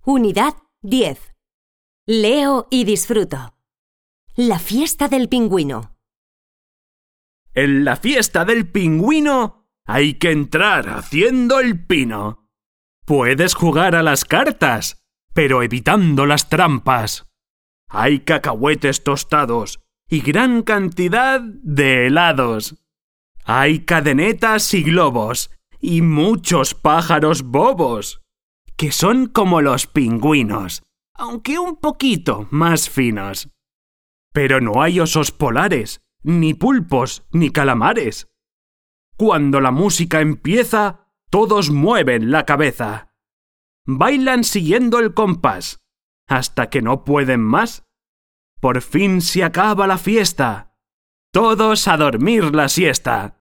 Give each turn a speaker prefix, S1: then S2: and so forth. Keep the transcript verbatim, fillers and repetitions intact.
S1: Unidad diez. Leo y disfruto. La fiesta del pingüino.
S2: En la fiesta del pingüino hay que entrar haciendo el pino. Puedes jugar a las cartas, pero evitando las trampas. Hay cacahuetes tostados y gran cantidad de helados. Hay cadenetas y globos y muchos pájaros bobos, que son como los pingüinos, aunque un poquito más finos. Pero no hay osos polares, ni pulpos, ni calamares. Cuando la música empieza, todos mueven la cabeza. Bailan siguiendo el compás, hasta que no pueden más. Por fin se acaba la fiesta. Todos a dormir la siesta.